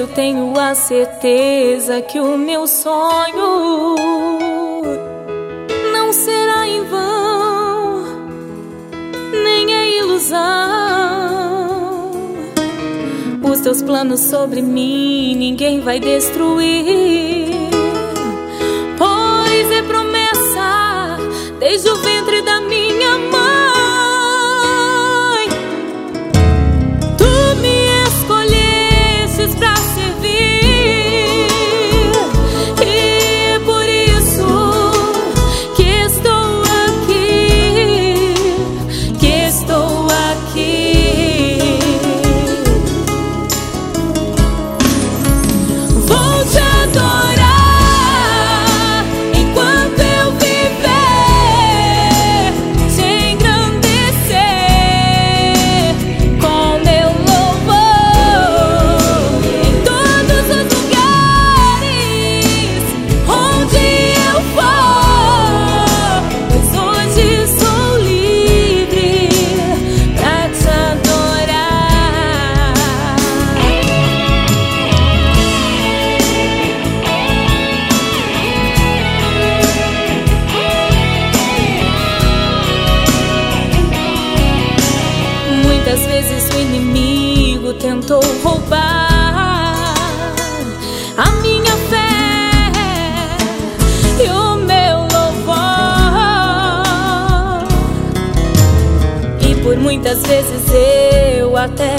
tenho a certeza que o meu sonho não será em vão, nem é ilusão. Os teus planos sobre mim ninguém vai destruir, pois é promessa desde o ventre da minha mãe. Tu me escolhestes pra servir, e é por isso que estou aqui, que estou aqui. Vou te adorar enquanto eu viver, te engrandecer com meu louvor em todos os lugares onde eu for, pois hoje sou livre pra te adorar. Muitas vezes o inimigo tentou roubar a minha fé e o meu louvor, e por muitas vezes eu até